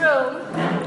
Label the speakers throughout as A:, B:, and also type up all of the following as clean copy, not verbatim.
A: room.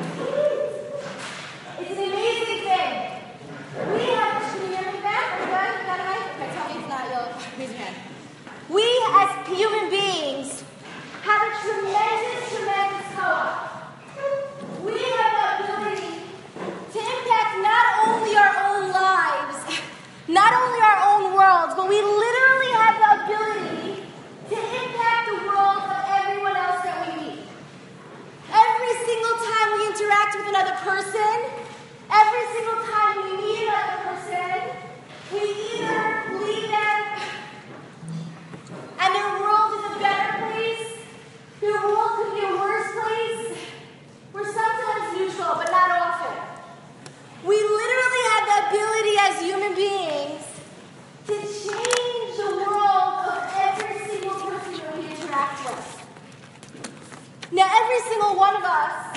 A: It's an amazing thing. We have, can you hear me back? Are you good? You got a mic? Okay, tell me if not, you'll raise your hand. We as human beings have a tremendous co-op. We have the ability to impact not only our own lives, not only our own worlds, but we literally have the ability to impact the world of everyone else that we meet. Every single time we interact with another person, every single time we meet another person, we either leave them and their world is a better place, their world could be a worse place. We're sometimes neutral, but not often. We literally have the ability as human beings to change the world of every single person that we interact with. Now, every single one of us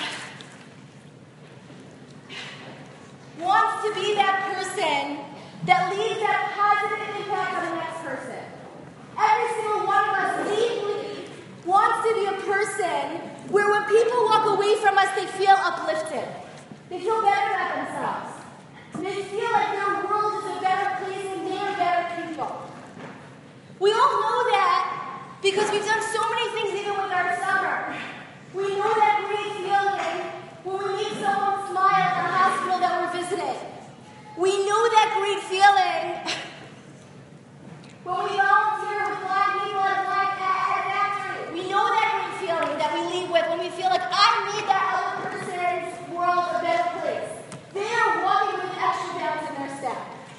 A: wants to be that person that leaves that positive impact on the next person. Every single one of us deeply wants to be a person where when people walk away from us, they feel uplifted. They feel better about themselves. They feel like their world is a better place and they're better people. We all know that because we've done so many things even with our summer. We know that great feeling when we make someone smile at the hospital that we're visiting. We know that great feeling when we volunteer with blind people at a factory. We know that great feeling that we leave with when we feel like I made that other person's world a better place. They are walking with extra bounce in their step.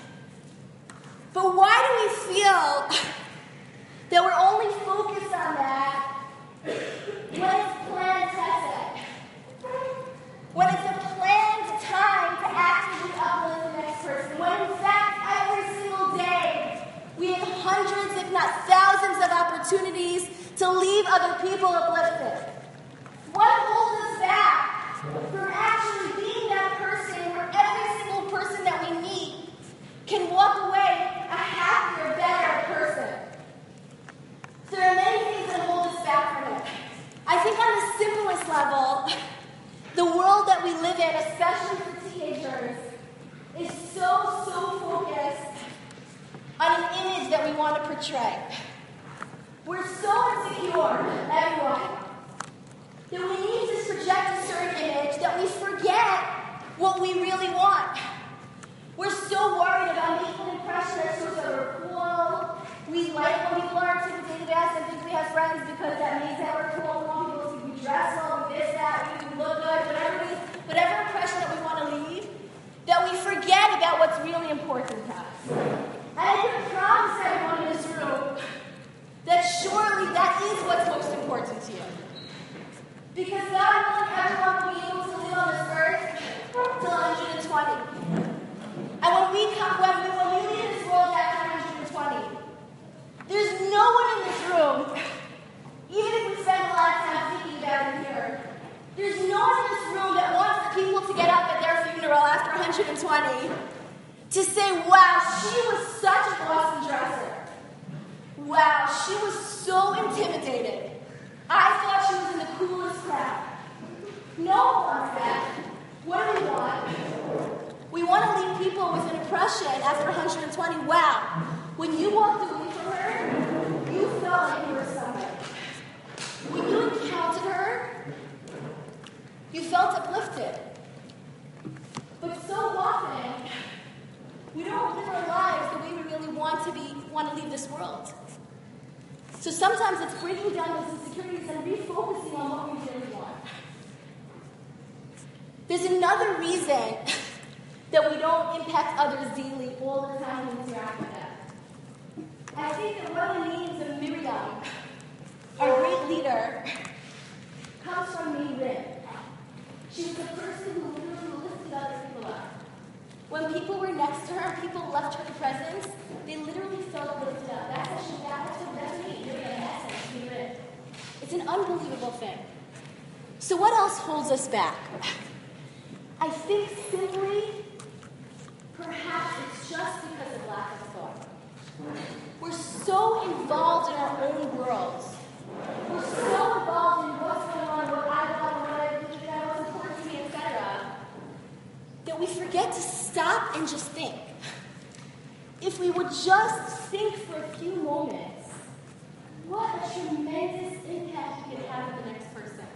A: But why do we feel that we're only focused on that when it's planned testing? When it's a planned time to actively uplift the next person? When in fact every single day we have hundreds, if not thousands, of opportunities to leave other people uplifted? What holds us back from actually being that person where every single person that we meet can walk away a happier, better person? There are many things that hold us back from it. I think on the simplest level, the world that we live in, especially for teenagers, is so focused on an image that we want to portray. We're so insecure, everyone, that we need to project a certain image that we forget what we really want. We're so worried about making an impression that shows that we're cool. We like when people are intimidated by us and think we have friends because that means that we're cool. We want people to see we dress well, we this, that, we look good, whatever impression that we want to leave, that we forget about what's really important to us. And I can promise everyone in this room that surely that is what's most important to you. Because God wants everyone to be able to live on this earth till 120. And when we leave this world after 120, there's no one in this room, even if we spend a lot of time thinking about it here, there's no one in this room that wants the people to get up at their funeral after 120 to say, wow, she was such an awesome dresser. Wow, she was so intimidating. I thought she was in the coolest crowd. No one wants that. What do we want? We want to leave people with an impression after 120. Wow, when you walked away from her, you felt like you were somewhere. When you encountered her, you felt uplifted. But so often, we don't live our lives the way we really want to leave this world. So sometimes it's breaking down those insecurities and refocusing on what we really want. There's another reason that we don't impact others daily all the time when we interact with them. And I think that one of the names of Miriam, our great leader, comes from Miriam. She was the person who literally lifted other people up. When people were next to her, people left her presence, they literally felt lifted up. That's what Miriam essence. It's an unbelievable thing. So what else holds us back? I think simply, perhaps it's just because of lack of thought. We're so involved in our own worlds. We're so involved in what's going on, what I want, what I think, that I was had to stop and just think. If we would just think for a few moments, what a tremendous impact we could have on the next person.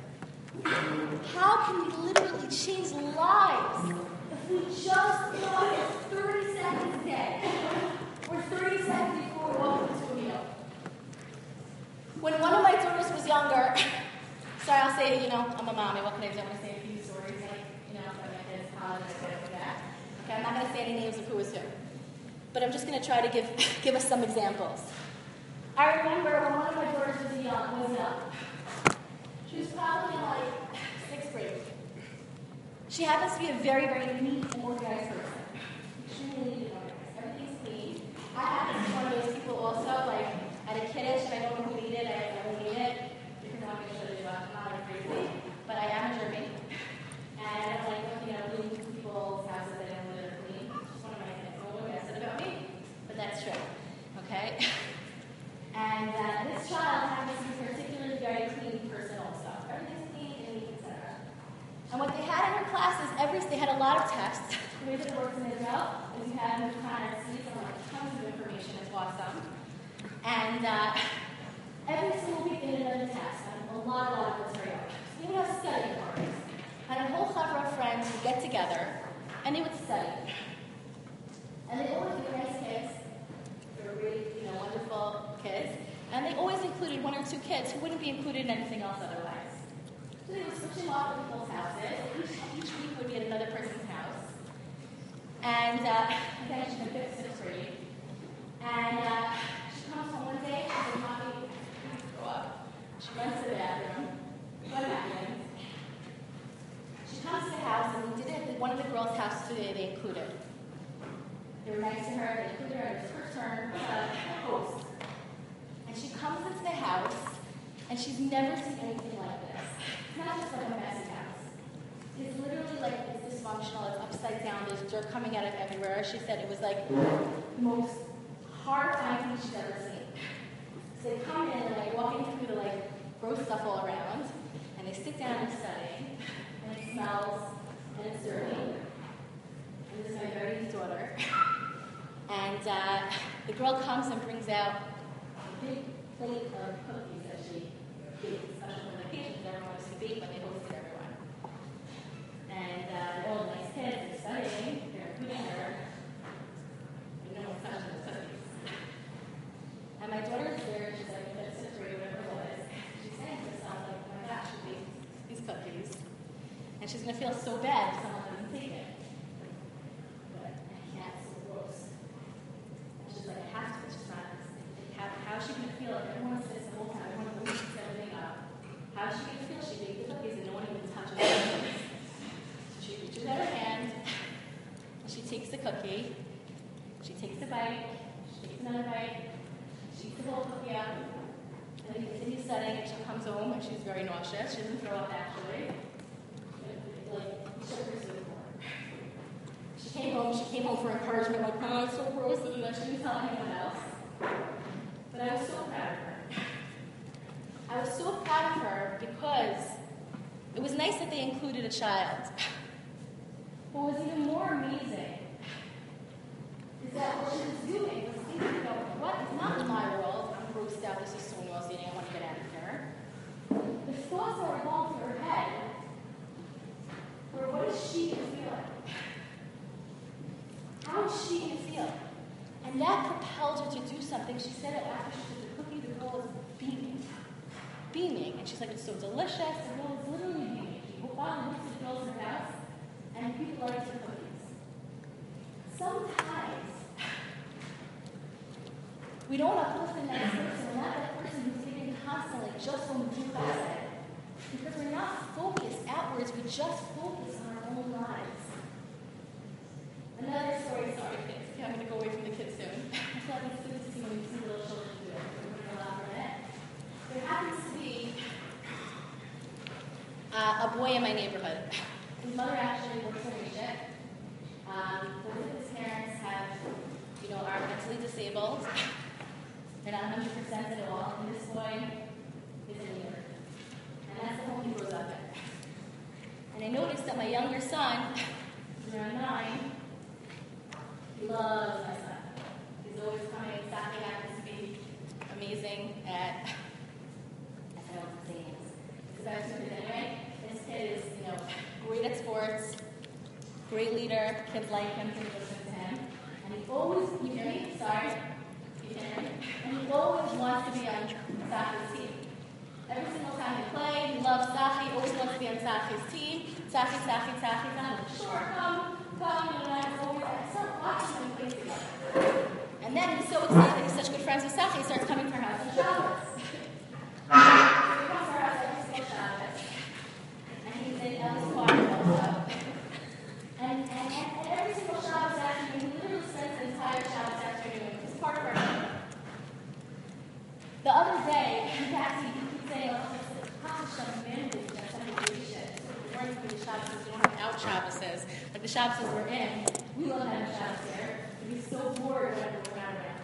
A: How can we literally change lives if we just thought for 30 seconds a day, or 30 seconds before we walk into a meal? When one of my daughters was younger, sorry, I'll say, I'm a mommy. What can I do? I'm going to say a few stories, about my kids, college, like that. Okay, I'm not going to say any names of who was who. But I'm just going to try to give us some examples. I remember when one of my daughters was young. She was probably in like 6th grade. She happens to be a very, very neat and organized person. Extremely neat and organized. Everything's clean. I happen to be one of those people also, like at a kiddish, and I don't know who made it, I don't need it. Because I'm not going to show you, I'm not like crazy. But I am a German. And I don't like looking at people's houses that I don't know that are clean. It's just one of my things. No one has said about me, but that's true. Okay? And this child happens to be a particularly very clean person also. Everything's clean and neat, etc. And what they had in her classes, they had a lot of tests. The way that it works in Israel is you have them kind of see some tons of information. It's awesome. And every single week they did another test. And a lot of material. So they would have study cards. And a whole cover of friends would get together and they would study. And they always were nice kids. They were really, wonderful kids. And they always included 1 or 2 kids who wouldn't be included in anything else otherwise. So they would switch them off at people's houses. Each week would be at another person's house. And again, she's in 5th, 6th grade. And she comes home one day, she says, "Mommy, please grow up." She runs to the bathroom. What happens? She comes to the house, and we did it at one of the girls' houses today they included. They were nice to her, they included her, it was her turn to host. And she comes into the house, and she's never seen anything like this. It's not just like a messy house. It's literally like it's dysfunctional, it's upside down, there's dirt coming out of everywhere. She said it was like the most horrifying thing she's ever seen. So they come in and like walking through the like gross stuff all around, and they sit down and study, and it smells, and it's dirty. And this is my very niece daughter. And the girl comes and brings out a big plate of cookies that she baked special for the occasion. Everyone was to bake when they hosted everyone. And they're all nice kids, they're studying, they're including her. And no one's touching the cookies. And my daughter's there, she's like, "That's a great," whatever it was. She's saying to herself, like, "Oh my gosh, she baked these cookies. And she's going to feel so bad if someone doesn't take it. But I can't, it's so gross." She's like, "I have to, it's just not, how is she going to feel if everyone sits the whole time, everyone moves everything up? How is she going to feel? She baked the cookies and no one even touches the cookies." So she reaches out her hand, and she takes the cookie, she takes a bite, she takes another bite, she eats the whole cookie up, and they continue studying, and she comes home, and she's very nauseous. She doesn't throw up, actually. Like, shook her so before. She came home for encouragement, like, "Oh, it's so gross," and then she didn't tell anyone else. But I was so proud of her. I was so proud of her because it was nice that they included a child. What was even more amazing is that what she was doing was thinking about, what is not in my world, I'm grossed out, this is so nauseating, I want to get out of here. The thoughts that were going through her head were, what is she going to feel like? How is she going to feel? And that propelled her to do something. She said it after she took the cookie, the girl was beaming. Beaming. And she's like, "It's so delicious." The girl was literally beaming. She walked by and looked at the girls in her house, and people liked the cookies. Sometimes we don't uplift the next person. We're not that person who's giving constantly just when we do bad. Because we're not focused outwards, we just focus on our own lives. Another story, sorry kids. Okay, I'm going to go away from the kids soon. I feel like it's good to see when you see little children do it. We're going to allow for it. There happens to be a boy in my neighborhood. His mother actually works in Egypt. Both of his parents are mentally disabled. They're not 100% at all. And this boy is in New York. And that's the home he grows up in. And I noticed that my younger son, who's around 9, loves my son. He's always coming. Saturday happens to be amazing at, I don't know what the saying is. It's about 2 kids anyway. This kid is, great at sports, great leader. Kids like him, kids listen to him. And he always, you hear me? Sorry. You can hear me? And he always wants to be on Safi's team. Every single time they play, he loves Safi, always wants to be on Safi's team. Safi, sure, come, and I start watching them play together. And then he's so excited, he's such good friends with Safi, he starts coming to her house on Shabbos. So he comes to her house every single Shabbos, and he's in Ellie's car also. And every single Shabbos afternoon, he literally spends the entire Shabbos afternoon. It's part of our family. The other day, he keeps saying, out Shabbases. Like the Shabbases we're in, we love having Shabbos here. We'd be so bored when we're not around.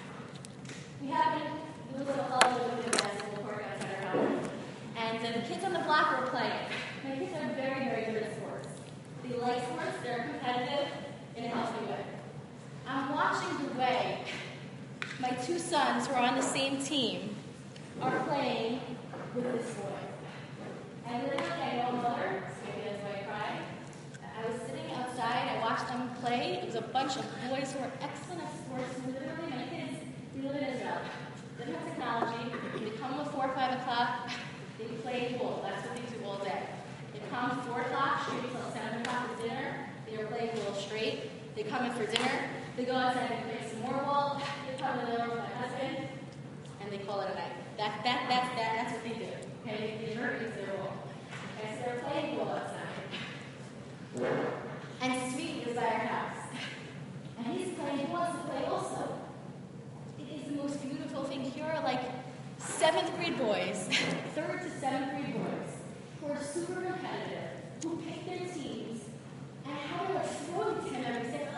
A: We have a little basketball court outside our house. And the kids on the block are playing. My kids are very, very good at sports. They like sports, they're competitive in a healthy way. I'm watching the way my 2 sons who are on the same team are playing with this boy. And literally, I know mother, so maybe that's why I cried. I was sitting outside, I watched them play. It was a bunch of boys who were excellent at sports. Literally, my kids, we live in Israel. They don't have technology. They come at 4 or 5 o'clock, they play ball. That's what they do all day. They come at 4 o'clock, straight until 7 o'clock for dinner. They are playing ball straight. They come in for dinner. They go outside and play some more ball. They come in the middle with my husband, and they call it a night. That's what they do. Okay, they use their ball. Okay, so they're playing ball outside. And Sweet is by our house. And he wants to play also. It is the most beautiful thing. Here are like 7th grade boys, 3rd to 7th grade boys, who are super competitive, who pick their teams, and how they're throwing to him every day.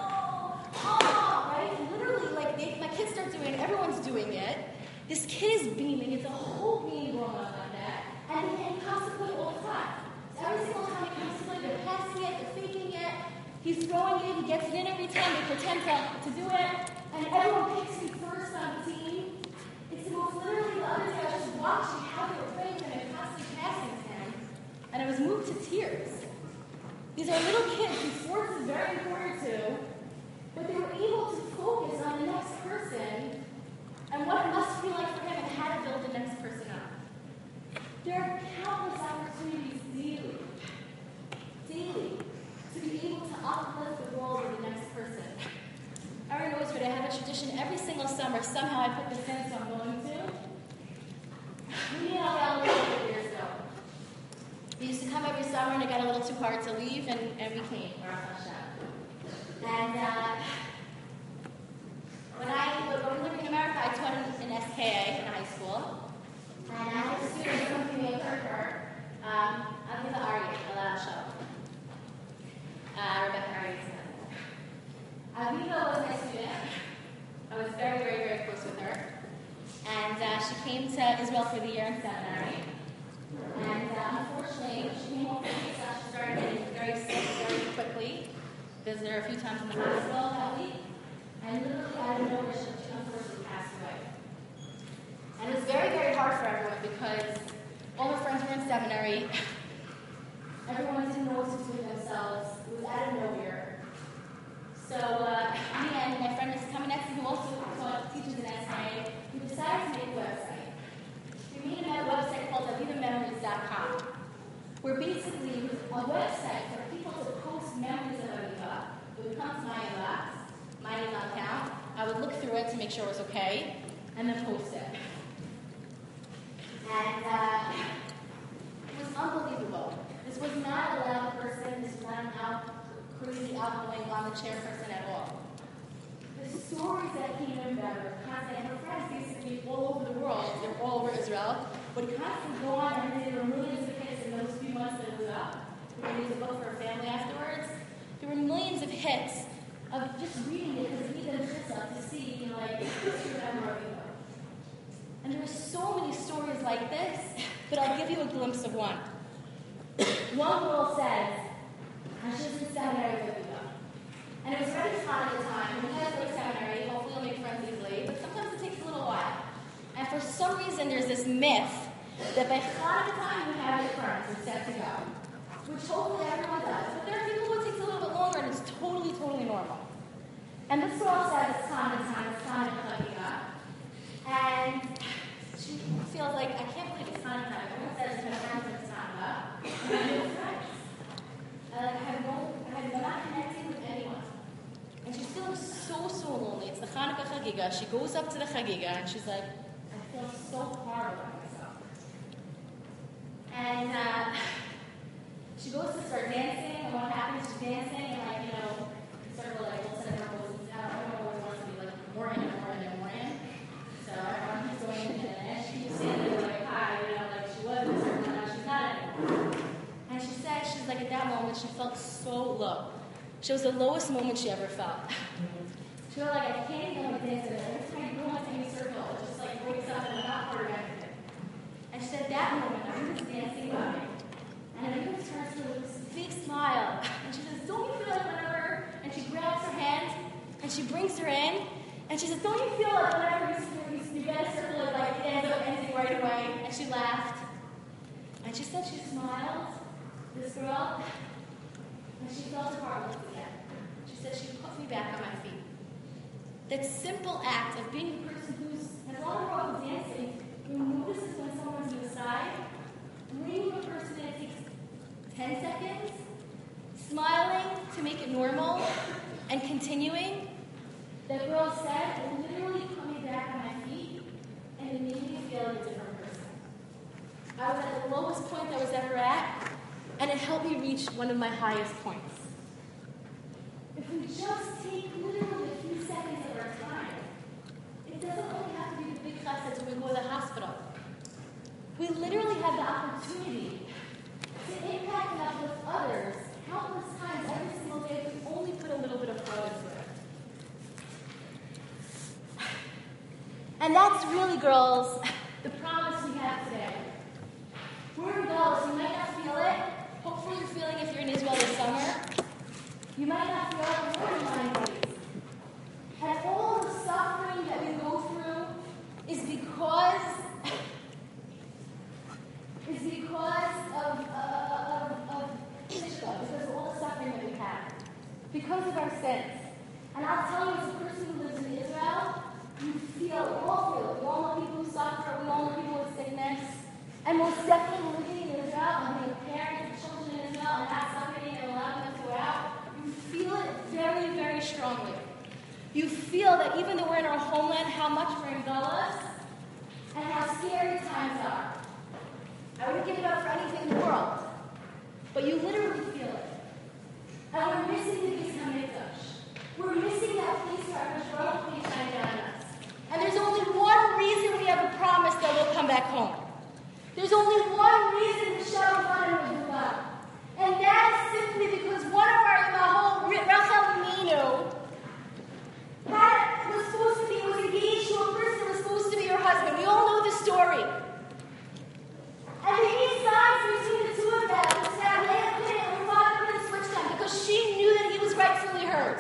A: Right? Literally, my kids start doing it, everyone's doing it. This kid is beaming. It's a whole beam going on like that. And he comes to play all the time. So every single time he comes to play, they're passing it, they're faking it. He's throwing it, he gets it in every time. They pretend to do it. And everyone picks him first on the team. It's the most literally, the other day I was just watching how they were playing him and constantly passing to him. And I was moved to tears. These are little kids whose sports is very important to, but they were able to focus on the next person and what it must feel like for him and how to build the next person up. There are countless opportunities daily, to be able to uplift the world of the next person. Erin Rosewood, I have a tradition every single summer. Somehow I put this in, so I'm going to. We did all that a couple years ago. We used to come every summer, and it got a little too hard to leave, and we came. And when we lived in America, I taught in SKA in high school. And I had a student, something named her, Aviva Aryeh, Alaa Shalom. Rebecca Aryeh's son. Aviva was my student. I was very, very, very close with her. And she came to Israel for the year in seminary. And unfortunately, she came home from Israel. She started getting very sick very quickly. Visited her a few times in the hospital that week. And literally out of nowhere, she unfortunately passed away. And it was very, very hard for everyone because all her friends were in seminary. Everyone didn't know what to do with themselves. It was out of nowhere. So me and my friend Mrs. Kamenetsky, who also teaches in SNA, we decided to make a website. We made a website called AvivaMemories.com, where basically it was a website for people to post memories of Aviva. It would come to my inbox, my email account. I would look through it to make sure it was okay, and then post it. And it was unbelievable. This was not a loud person. This was not an crazy outgoing on the chair person at all. The stories that came in about her constantly, her friends basically all over the world, they were all over Israel, would constantly go on, and there were millions of hits in those few months that it was up. We made a book for her family afterwards. There were millions of hits of just reading it because we did this up to see, history of Aviva. And there were so many stories like this, but I'll give you a glimpse of one. One girl says, and she was in seminary with Aviva, And it was already Hanukkah time. When you guys go to seminary, hopefully you'll make friends easily, but sometimes it takes a little while. And for some reason, there's this myth that by Hanukkah time, you have your friends are set to go, which hopefully everyone does. But there are people who it takes a little bit longer, and it's totally, totally normal. And this girl says it's Hanukkah time, it's Hanukkah. And she feels like, I can't believe it's Hanukkah time. Everyone says it's Hanukkah. And I have no friends. I'm not connecting with anyone. And she's feeling so lonely. It's the Hanukkah Chagiga. She goes up to the Chagiga and she's like, I feel so horrible about myself. And she goes to start dancing, and what happens? She's dancing, and circle we'll set her poses. Everyone wants to be like more in. So everyone keeps going in, and she keeps standing like hi, she was in a circle, now she's not anymore. And she said, she's like, at that moment, she felt so low. She was the lowest moment she ever felt. She felt like, I can't even dance it. Every time I go on any circle, it just breaks up and I'm not part of anything. And she said, at that moment, everyone's dancing by me. And everyone turns to her with this big smile. And she says, don't you feel like whenever, and she grabs her hand, and she brings her in, and she says, don't you feel like whenever you get a circle, it ends up ending right away? And she laughed. And she said she smiled, this girl, and she felt her heart lift again. She said she put me back on my feet. That simple act of being a person who's, as long as we're all dancing, who notices when someone's to the side, bringing a person in, it takes 10 seconds, smiling to make it normal, and continuing. That girl said, it literally put me back on my feet, and it made me feel like a different person. I was at the lowest point I was ever at, and it helped me reach one of my highest points. If we just take literally a few seconds of our time, it doesn't only have to be the big chesed when we go to the hospital. We literally have the opportunity to impact and uplift others countless times every single day if we only put a little bit of thought into it. And that's really, girls, the promise we have today. We're in Galus. You might not feel it. Hopefully you're feeling if you're in Israel this summer. You might not feel it, but we're in line days. And all the suffering that we go through is because of all the suffering that we have. Because of our sins. And I'll tell you, as a person who lives in Israel, we all feel it. We all know people who suffer. We all know people with sickness. And most definitely living in Israel and being a parent of children in Israel and not suffering and allowing them to go out, you feel it very, very strongly. You feel that even though we're in our homeland, how much we're in Galus and how scary times are. I wouldn't give it up for anything in the world. But you literally feel it. And we're missing the Beis HaMikdash. We're missing that place where our Mishra place shine down on us. And there's only one reason we have a promise that we'll come back home. There's only one reason to show God will do well. And that is simply because one of our Imahot, Rachel Imenu, was engaged to a person who was supposed to be her husband. We all know the story. And the main signs between the two of them was that Leah couldn't and her father couldn't switch them because she knew that he was rightfully hers.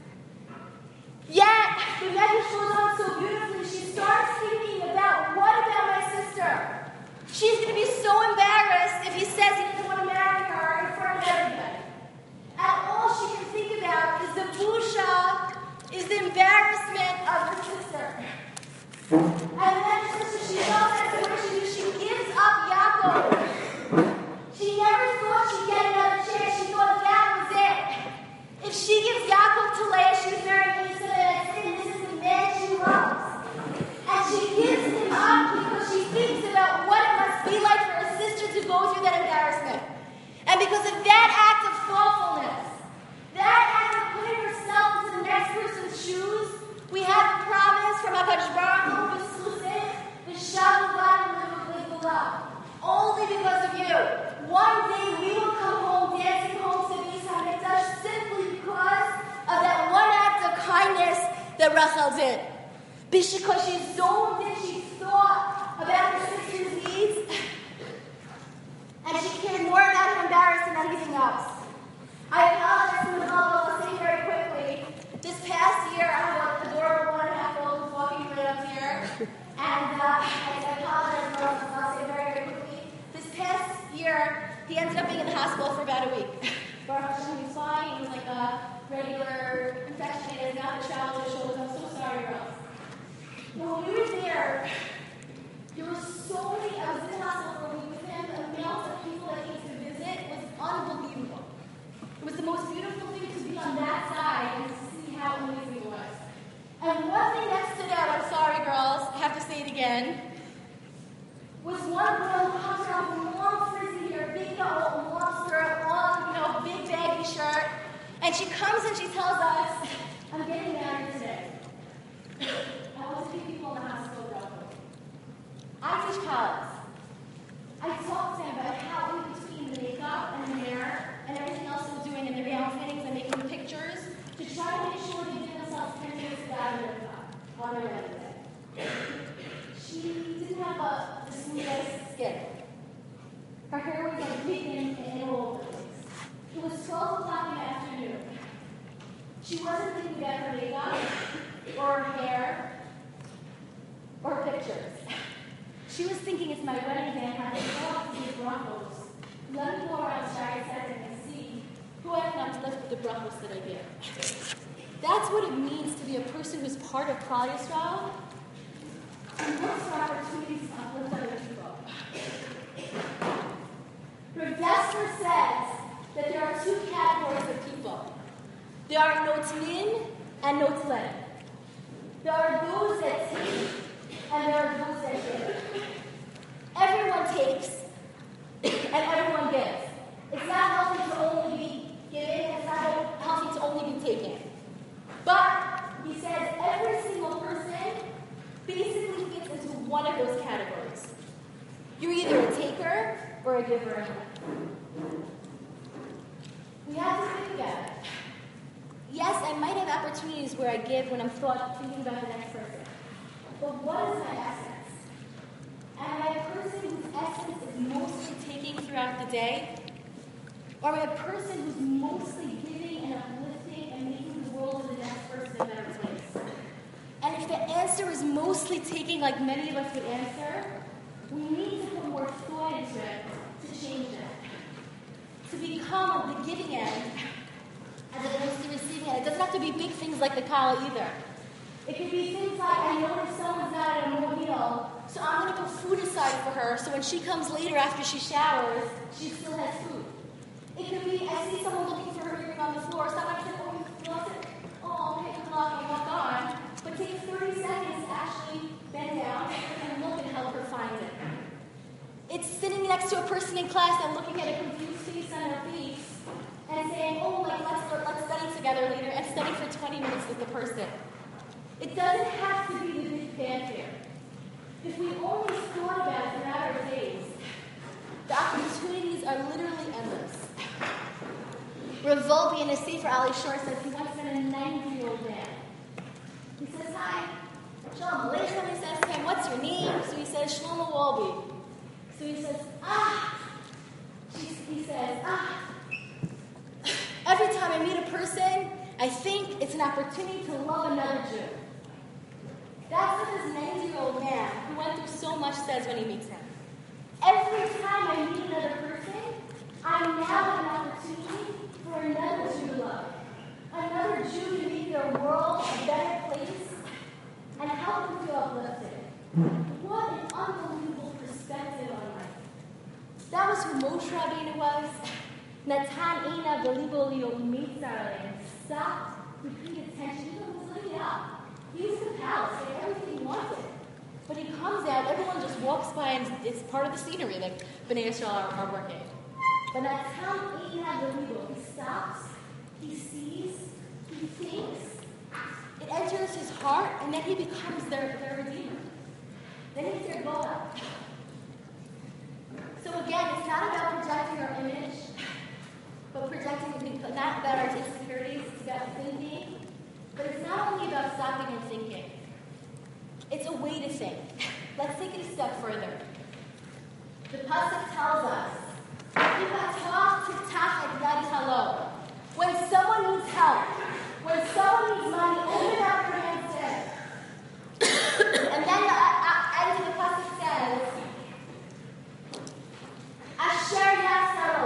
A: Yet, the Medrash goes on so beautifully, she starts thinking about, what about my sister? She's going to be so embarrassed if he says he doesn't want to marry her in front of everybody. And all she can think about is the busha, is the embarrassment of her sister. And then she knows that she gives up Yaakov. She never thought she'd get another chance. She thought that was it. If she gives Yaakov to Leah, she's marrying Esau, and this is the man she loves. And she gives him up because she thinks about what it must be like for her sister to go through that embarrassment. And because of that act of thoughtfulness, that act of putting herself into the next person's shoes, we have a promise from HaKadosh Baruch Hu, only because of you. One day we will come home, dancing home to Beis HaMikdash simply because of that one act of kindness that Rachel did. Because she zoned in, she thought about her sister's needs, and she cared more about her embarrassment than anything else. I apologize for the bubble, I'll say very quickly. he ended up being in the hospital for about a week. Baruch Hashem, he was fine. He was like a regular infection. He got the travel to shoulders. I'm so sorry, girls. But when we were there were so many, I was in the hospital for a week with him, the amount of people that came to visit was unbelievable. It was the most beautiful thing to be on that side and to see how amazing it was. And one thing that stood out, I'm sorry girls, I have to say it again, was one girl who comes around with a long frizzy hair, big long skirt, long, big baggy shirt, and she comes and she tells us, I'm getting married today. I want to keep people in the hospital real quick. I teach college. I talked to him about how in between the makeup and the hair and everything else we're doing in the gown fittings and making pictures to try to make sure they give themselves 10 minutes without their makeup on their wedding day. She didn't have the smoothest skin. Her hair was like big and all over the place. It was 12 o'clock in the afternoon. She wasn't thinking about her makeup or her hair or pictures. She was thinking, it's my wedding day, and I can go out to these brachos. Let me go around Shari Setting and see who I can uplift with the brachos that I give. That's what it means to be a person who's part of Klal Yisrael and looks for opportunities to uplift other people. Rav Dessler says that there are two categories of people. There are notnin and notlen. There are those that take and there are those that give. Everyone takes and everyone gives. It's not healthy to only be giving, it's not healthy to only be taking. But he says every single person basically fits into one of those categories. You're either a taker or a giver. We have to think about it. Yes, I might have opportunities where I give when I'm thinking about the next person. But what is my essence? Am I a person whose essence is mostly taking throughout the day? Or am I a person who's mostly giving and uplifting and making the world and the next person a better place? And if the answer is mostly taking, like many of us would answer, we need to put more thought into it to change it. To become the giving end as opposed to receiving end. It doesn't have to be big things like the kala either. It could be things like, I noticed someone's not at a meal, so I'm going to put food aside for her, so when she comes later after she showers, she still has food. It could be, I see someone looking for her earring on the floor, so I'm going to say, oh, you lost it. Oh, okay, good luck, and walk on. But take 30 seconds to actually bend down and look and help her find it. It's sitting next to a person in class and looking at a confused face on their face and saying, oh, like, let's study together later, and study for 20 minutes with the person. It doesn't have to be the big fanfare. If we only thought about it throughout our days, the opportunities are literally endless. Rav Volbe in his Sefer Ali Shor says he once met a 90-year-old man. He says, hi, Shalom Aleichem. He says to him, what's your name? So he says, Shlomo Wolbe. So he says, He says, every time I meet a person, I think it's an opportunity to love another Jew. That's what this 90-year-old man who went through so much says when he meets him. Every time I meet another person, I now have an opportunity for another Jew to love. Another Jew to make their world a better place and help them feel uplifted. What an unbelievable perspective on life. That was who Moshe Rabbeinu was. Natan Eina Belibo Liomitzareh. Stop, he paid attention. He was living it up. He was in the palace, he had everything he wanted. But he comes out, everyone just walks by, and it's part of the scenery that Bnei Yisrael are working. But Natan Eina Belibo, he stops, he sees, he thinks, it enters his heart, and then he becomes their redeemer. Then he's their Goel. So again, it's not about projecting our image, but projecting, not about our insecurities, it's about thinking. But it's not only about stopping and thinking. It's a way to think. Let's take it a step further. The pasuk tells us, when someone needs help, when someone needs money, open up your hands to him. And then the end of the pasuk says, Asher Yasaro.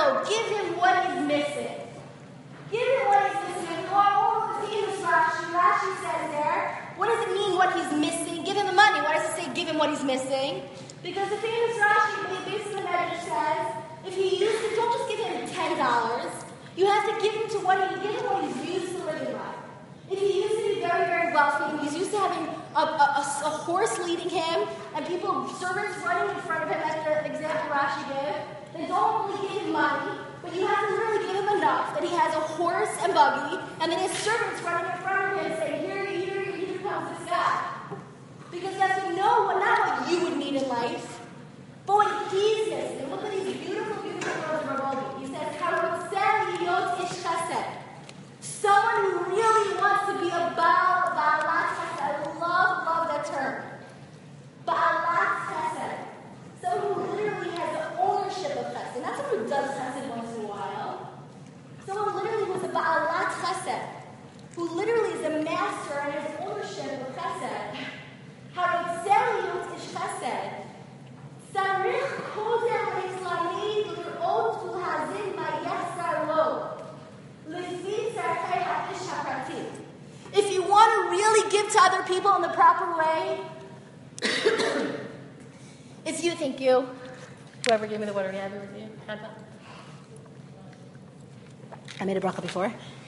A: child, give him what he's missing. Give him what he's missing. Oh, the famous Rashi says there, what does it mean what he's missing? Give him the money. Why does it say give him what he's missing? Because the famous Rashi basically says, if he used to, don't just give him $10. You have to give him what he's used to living life. If he used to be very, very wealthy, and he's used to having a horse leading him, and servants running in front of him, as the example Rashi gives, then don't only give him money, but you have to really give him enough that he has a horse and buggy, and then his servants running in front of him saying, here comes this guy. Because you have to know not what you would need in life, but what he's missing. Look at these beautiful, beautiful words of Rav. He says, "Harotzeh liot ish chesed." Someone who really wants to be a ba'alat chesed. I love that term. Ba'alat chesed. Someone who literally has the ownership of chesed. Not someone who does chesed once in a while. Someone literally who's a ba'alat chesed, who literally is a master and has ownership of chesed. Harotzeh liot ish chesed. Sarich koder le'islamid l'r'ot ul'hazin ma'yachzar lo. If you want to really give to other people in the proper way, it's you, thank you. Whoever gave me the water, yeah, I made a bracha before.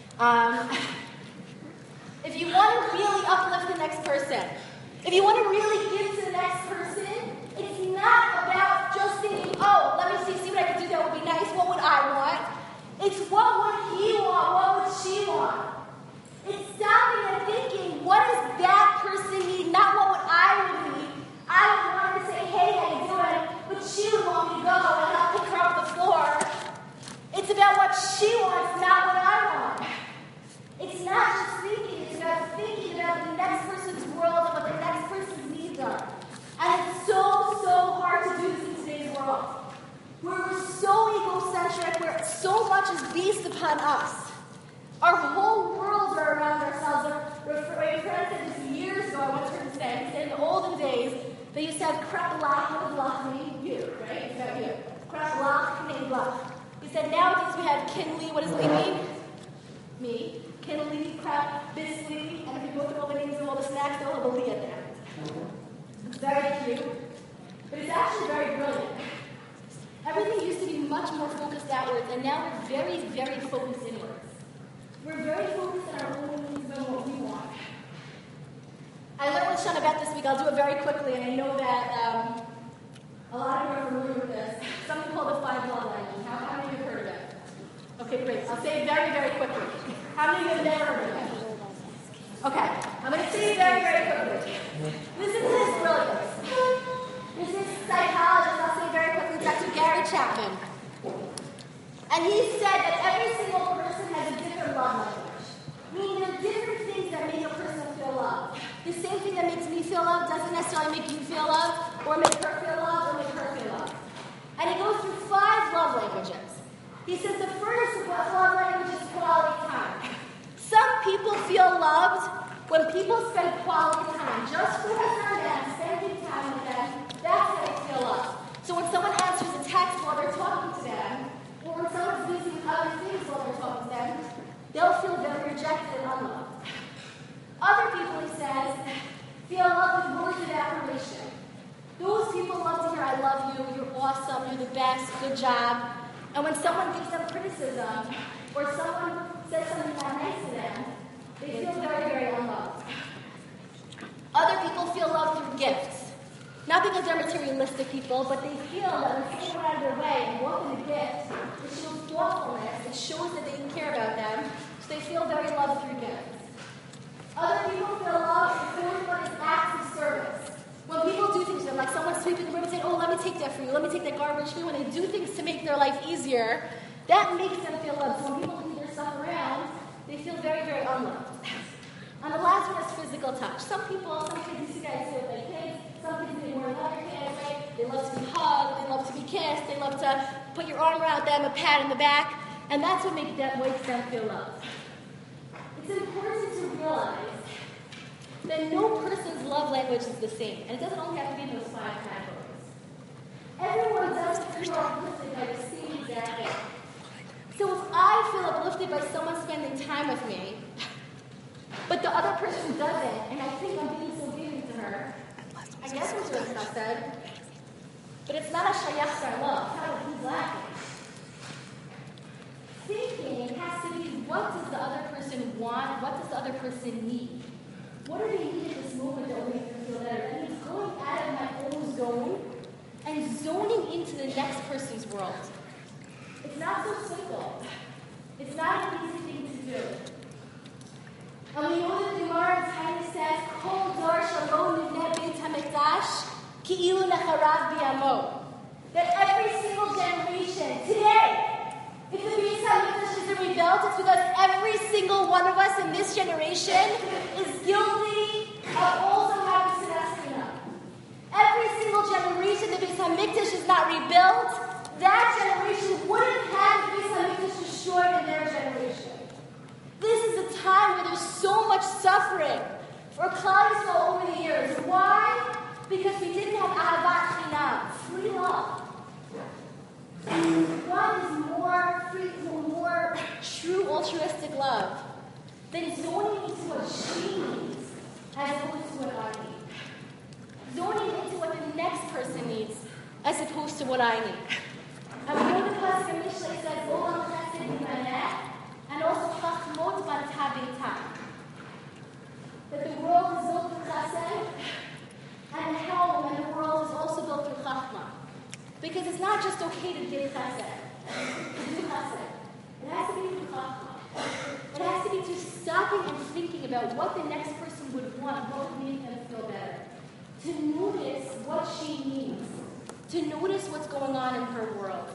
A: If you want to really uplift the next person, if you want to really give to the next person, it's not about just thinking, oh, let me see what I can do that would be nice, what would I want? It's what would he want, what would she want? It's stopping and thinking, what does that person need, not what would I would need. I would want her to say, hey, how you doing? But she would want me to go and I'll pick her up the floor. It's about what she wants, not what I want. It's not just thinking, it's about thinking about the next person's world and what the next person's needs are. And it's so hard to do this in today's world. Where we're so egocentric, where so much is based upon us. Our whole worlds are around ourselves. My friend said this years ago, I once heard him say, he said in the olden days, they used to have krapalach, what does lach mean? You, right? It's about you. Krapalach, name lach. He said nowadays we have kinley, what does it mean? Me. Kinley, crap, bisley, and if you go through all the names of all the snacks, they'll have a li at the end. It's very cute, but it's actually very brilliant. Everything used to be much more focused outwards, and now we're very, very focused inwards. We're very focused on our own needs and what we want. I learned with Shana Bet this week. I'll do it very quickly, and I know that a lot of you are familiar with this. Something called the 5 love languages. How many of you have heard of it? Okay, great. I'll say it very, very quickly. How many of you have never heard of it? Okay, I'm going to say it very, very quickly. Listen to this brilliance. This is psychologist. I'll say it very quickly. Dr. Gary Chapman. And he said that every single person has a different love language. Meaning there are different things that make a person feel loved. The same thing that makes me feel loved doesn't necessarily make you feel loved, or make her feel loved, or make her feel loved. And he goes through 5 love languages. He says the first love language is quality time. Some people feel loved when people spend quality time. Just focus on them, spending time with them. That's how they feel loved. So when someone answers a text while they're talking to them, or when someone's busy with other things while they're talking to them, they'll feel very rejected and unloved. Other people, he says, feel loved with words of affirmation. Those people love to hear, I love you, you're awesome, you're the best, good job. And when someone gives them criticism, or someone says something not nice to them, they feel very, very unloved. Other people feel loved through gifts. Not because they're materialistic people, but they feel that when someone went out of their way and walked in a gift, it shows thoughtfulness, it shows that they care about them, so they feel very loved through gifts. Other people feel loved through what is acts of service. When people do things to them, like someone sweeping the room and saying, oh, let me take that for you, let me take that garbage for you, when they do things to make their life easier, that makes them feel loved. So when people leave their stuff around, they feel very, very unloved. And the last one is physical touch. Some kids, you guys do it with their kids, some kids do more than other kids, right? They love to be hugged, they love to be kissed, they love to put your arm around them, a pat in the back, and that's what makes them feel loved. It's important to realize that no person's love language is the same, and it doesn't only have to be in those 5 categories. Everyone doesn't feel uplifted by the same exact way. chesed. But it's not a shayach love. It's not what he's lacking. Thinking has to be, what does the other person want? What does the other person need? What do they need at this moment that will make them feel better? That means going out of my own zone and zoning into the next person's world. It's not so simple. It's not an easy thing to do. And we know that the Gemara in Tanya says, Kol dar shalom nivneh beit hamikdash ki'ilu necharav biyamo. That every single generation, today, if the Beis HaMikdash isn't rebuilt, it's because every single one of us in this generation is guilty of also having sinasina. Every single generation, the Beis HaMikdash is not rebuilt, that generation wouldn't have the Beis HaMikdash destroyed in their generation. This is a time where there's so much suffering for Klal Yisrael over the years. Why? Because we didn't have ahavat chinam, free love. God is more true altruistic love than zoning into what she needs as opposed to what I need. Zoning into what the next person needs as opposed to what I need. And we know the Pasuk in Mishlei says, Olam chesed yimaneh, and also chachmot banta beita. That the world is built through chesed, and the hell and the world is also built through chachma. Because it's not just okay to give chesed, to do chesed. It has to be through chachma. It has to be through stopping and thinking about what the next person would want, what would make them feel better. To notice what she needs. To notice what's going on in her world.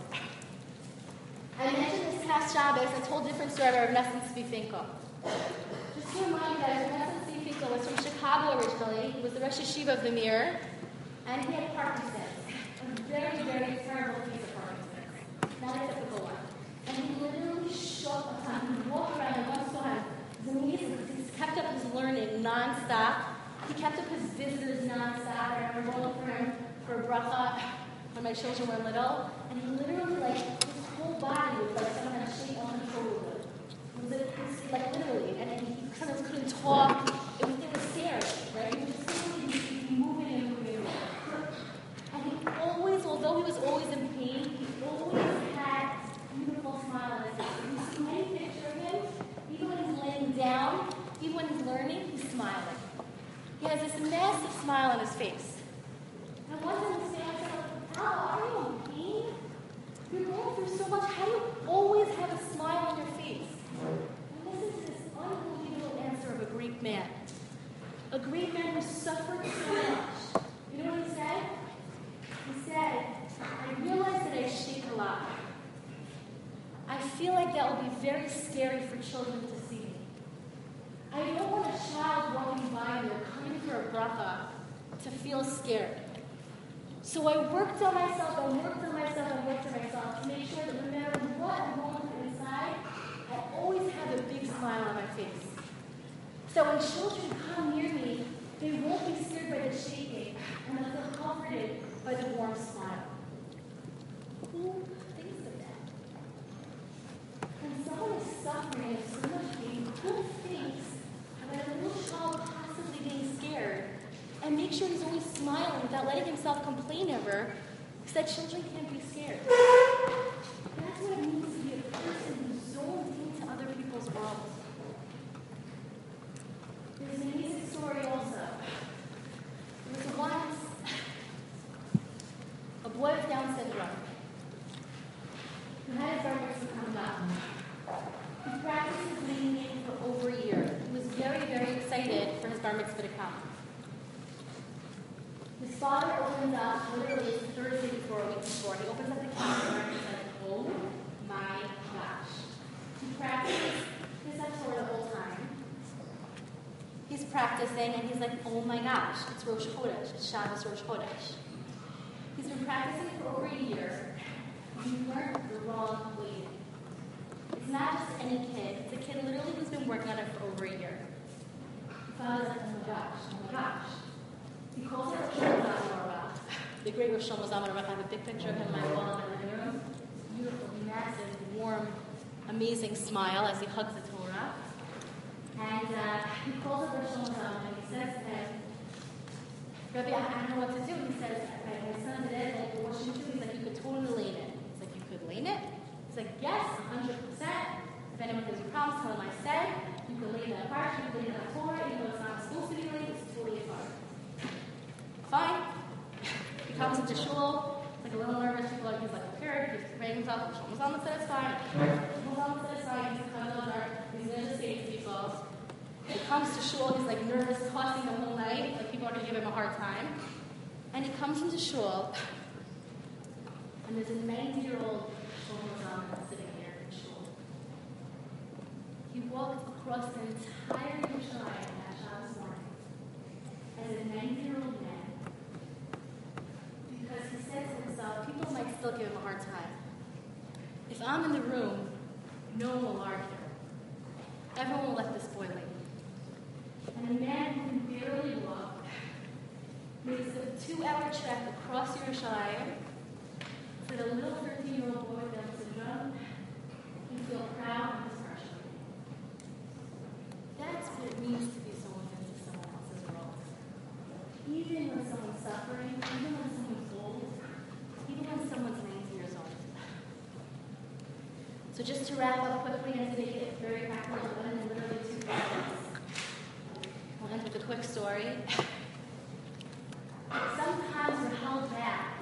A: I mentioned this past Shabbos, I told a different story about Rav Nosson Tzvi Finkel. Just to remind you guys, Rav Nosson Tzvi Finkel was from Chicago originally. He was the Rosh Yeshiva of the Mir, and he had Parkinson's. A very, very terrible case of Parkinson's. Not a typical one. And he literally shook a ton. He walked around and once saw him. It was amazing. He kept up his learning non-stop. He kept up his visitors non-stop. I remember going for him for a bracha when my children were little. And he literally, like, his whole body was like someone had shake uncontrollably. It was like literally. And he sometimes couldn't talk. It was scary, right? He was just literally moving and moving. And he always, although he was always in pain, he always had a beautiful smile on his face. If you see any picture of him, even when he's laying down, even when he's learning, he's smiling. He has this massive smile on his face. And one time he said, Al, are you in pain? You're going through so much. How do you always have a smile on your face? And listen to this unbelievable answer of a Greek man. A Greek man who suffered so much. You know what he said? He said, I realize that I shake a lot. I feel like that will be very scary for children to see me. I don't want a child walking by me or coming for a bracha to feel scared. So I worked on myself to make sure that no matter what I'm going through inside, I always have a big smile on my face. So when children come near me, they won't be scared by the shaking, and they'll feel comforted by the warm smile. Who thinks of that? When someone is suffering and so much pain, who thinks about a little child possibly being scared and make sure he's always smiling without letting himself complain ever, because that children can't be scared? That's what it means to be a person who zones into other people's worlds. There's an amazing story also. There was once a boy with Down syndrome who had his bar mitzvah coming up. He practiced his leading for over a year. He was very, very excited for his bar mitzvah to come. His father opens up, literally it's Thursday before, a week before, he opens up the calendar and he's like, oh my gosh. He practices his Torah the whole time. He's practicing and he's like, oh my gosh, it's Rosh Chodesh, it's Shabbos Rosh Chodesh. He's been practicing for over a year. He learned the wrong way. It's not just any kid, it's a kid literally who's been working on it for over a year. The father's like, oh my gosh. He calls it Rosh Hashanah. The great Rosh Hashanah. I have a big picture of him in my wall in the living room. Beautiful, massive, warm, amazing smile as he hugs the Torah. And he calls it Rosh Hashanah and he says to him,
B: Rabbi, I don't know what to do. He says, my son did it, like, what should you do? He's like, you could totally lane it. He's like, you could lane it? He's like, yes, 100%. If anyone gives you problems, tell them I said. You can lane that apart, you can lane that Torah, even though it's not supposed to be laid, it's totally fine. Fine. He comes into shul, he's like a little nervous, he's like prepared, he's preparing himself, Shlomo's on the set aside, Shlomo's on the set aside, he's going to say to people. He comes to shul, he's like nervous, tossing the whole night, like people are going to give him a hard time. And he comes into shul, and there's a 90-year-old Shlomo Zalman sitting here in shul. He walked across the entire Yerushalayim that Shabbos morning as a 90-year-old man, because he said to himself, people might still give him a hard time. If I'm in the room, no one will argue. Everyone will let this boy leave. And a man who can barely walk makes a 2-hour trek across Yerushalayim so that a little 13-year-old boy with Down syndrome can feel proud and special. That's what it means to be someone into someone else's world. Even when someone's suffering, even when someone's old, even when someone's 90 years old. So just to wrap up quickly and to make it very practical, in literally 2 minutes, we'll end with a quick story. Sometimes we're held back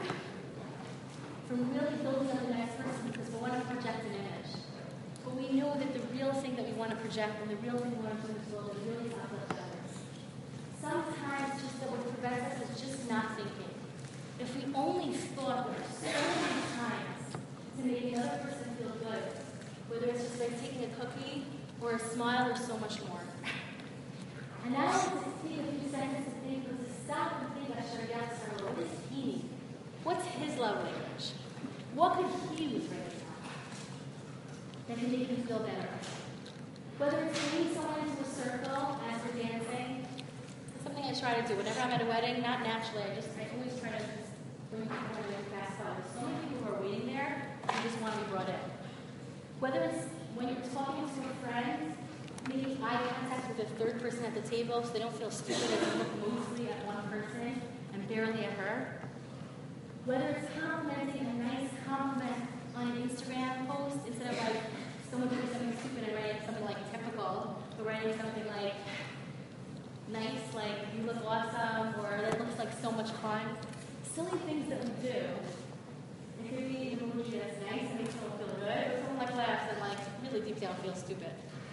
B: from really building up the next person because we want to project an image. But we know that the real thing that we want to project and the real thing we want to put in this world is really uplift others. Sometimes just that what prevents us is just not thinking. If we only thought so many times to make another person feel good, whether it's just by taking a cookie or a smile or so much more. And now let's take a few seconds to think, let's stop and think about Shariat Sarlo. What does he need? What's his love language? What could he use right now that can make him feel better? Whether it's bringing someone into a circle as we're dancing, it's something I try to do. Whenever I'm at a wedding, not naturally, I always try to just bring people really fast by. There's so many people who are waiting there and just want to be brought in. Whether it's when you're talking to a friend, making eye contact with the third person at the table so they don't feel stupid and they look mostly at one person and barely at her. Whether it's complimenting a nice compliment on an Instagram post instead of like someone doing something stupid and writing something like typical, but writing something like nice, like you look awesome, or that looks like so much fun. Silly things that we do. It could be an emoji that's nice and makes someone feel good, or someone like laughs and like really deep down feels stupid.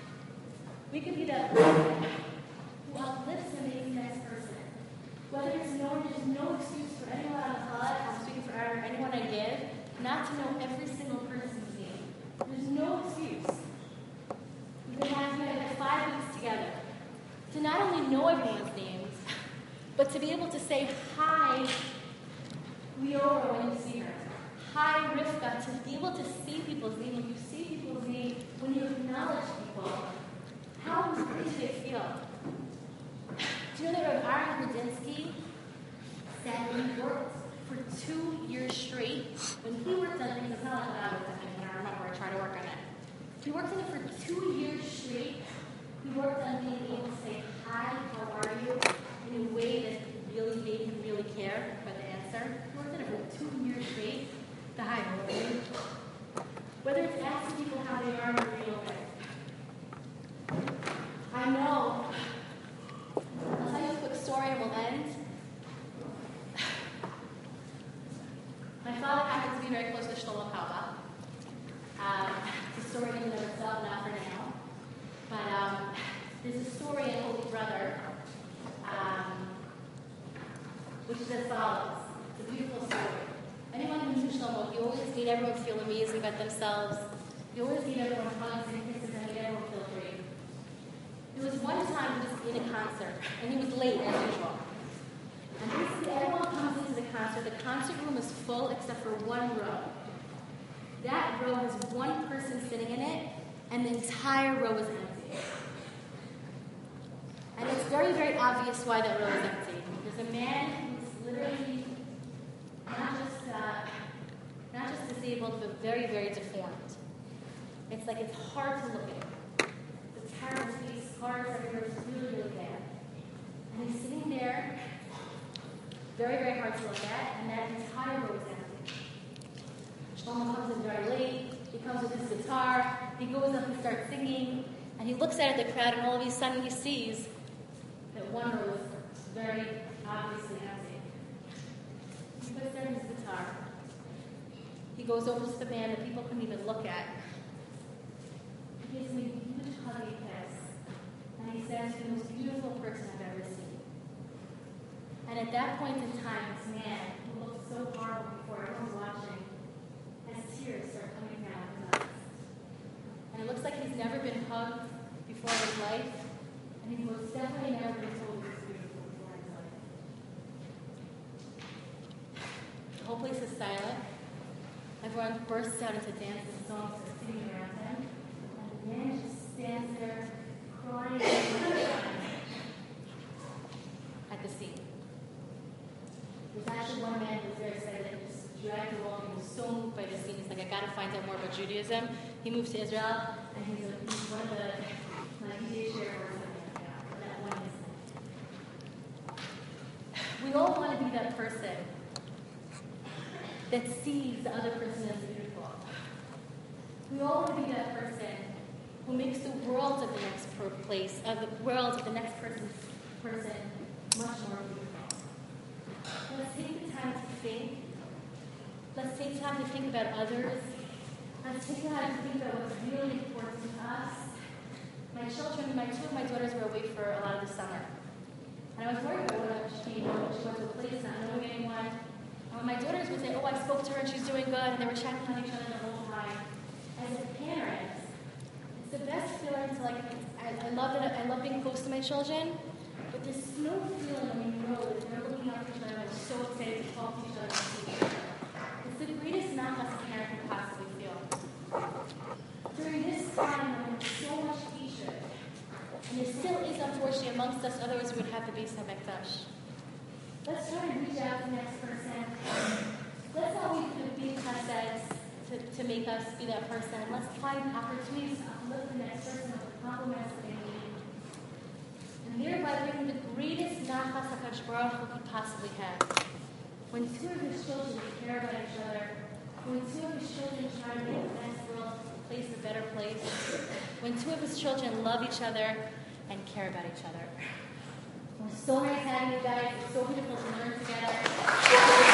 B: We could be that person who uplifts and makes the next person. Whether it's knowing there's no excuse for anyone on the pod, I'm speaking for anyone I give, not to know every single person's name. There's no excuse. We've been having 5 weeks together. To not only know everyone's names, but to be able to say hi, Leora, when you see her. Hi, Rivka, to be able to see people's name. When you see people's name, when you acknowledge people, how great do they feel? Do you know that Rav Aaron Grudinsky said he worked for 2 years straight? When he worked on things, it's not like when I worked on things, and I remember I tried to work on it. He worked on it for 2 years straight. He worked on being able to say, hi, how are you? In a way that really made him really care about the answer. He worked on it for 2 years straight. The hi, how are you? Whether it's asking people how they are in real life. I know. I'll tell you a quick story and we'll end. My father happens to be very close to Shlomo Papa. It's a story in and of itself, not for now. But there's a story in Holy Brother, which is as follows. It's a beautiful story. Anyone who knew Shlomo, he always made everyone feel amazing about themselves. He always made everyone hugs and kisses and made everyone feel great. There was one time he was in a concert, and he was late as usual. And basically everyone comes into the concert room is full except for one row. That row has one person sitting in it, and the entire row is empty. And it's very, very obvious why that row is empty. There's a man who's literally not just disabled, but very, very deformed. It's like it's hard to look at him. The terrible face, scars everywhere, is really, really bad. And he's sitting there, very, very hard to look at, and that entire row is empty. Shlomo comes in very late. He comes with his guitar. He goes up and starts singing, and he looks out at the crowd, and all of a sudden he sees that one row is very obviously empty. He puts down his guitar. He goes over to the man that people couldn't even look at. He gives me a huge huggy kiss, and he says, "You're the most beautiful person I've ever seen." And at that point in time, this man, who looked so horrible before everyone was watching, as tears start coming down his eyes. And it looks like he's never been hugged before in his life, and he's most definitely never been told he was beautiful before in his life. The whole place is silent. Everyone bursts out into dances and songs that are sitting around him, and the man just stands there crying at the scene. There's actually one man who was very excited that he just dragged along. He was so moved by the scene. He's like, I got to find out more about Judaism. He moved to Israel, and he's one of the DJ share or something like that. That one incident. We all want to be that person that sees the other person as beautiful. We all want to be that person who makes the world of the next person much more beautiful. Let's take the time to think. Let's take time to think about others. Let's take time to think about what's really important to us. Two of my daughters were away for a lot of the summer. And I was worried about what she went to a place not knowing anyone. And my daughters would say, I spoke to her and she's doing good, and they were checking on each other the whole time. As a parent, it's the best feeling to I love being close to my children, but there's no feeling when you know that they're looking out for each other and so excited to talk to each other and see each other. It's the greatest nachas a parent can possibly feel. During this time when there's so much hatred, and there still is unfortunately amongst us, otherwise we would have the Beis HaMikdash. Let's try to reach out to the next person. Let's not wait for the big cheseds to make us be that person. Let's find opportunities to uplift the next person with the compliments that they need. And thereby bring the greatest nachas HaKadosh Baruch Hu could possibly have. When two of his children care about each other, when two of his children try to make the next world place a better place, when two of his children love each other and care about each other. It was so nice having you guys. It's so beautiful to learn together.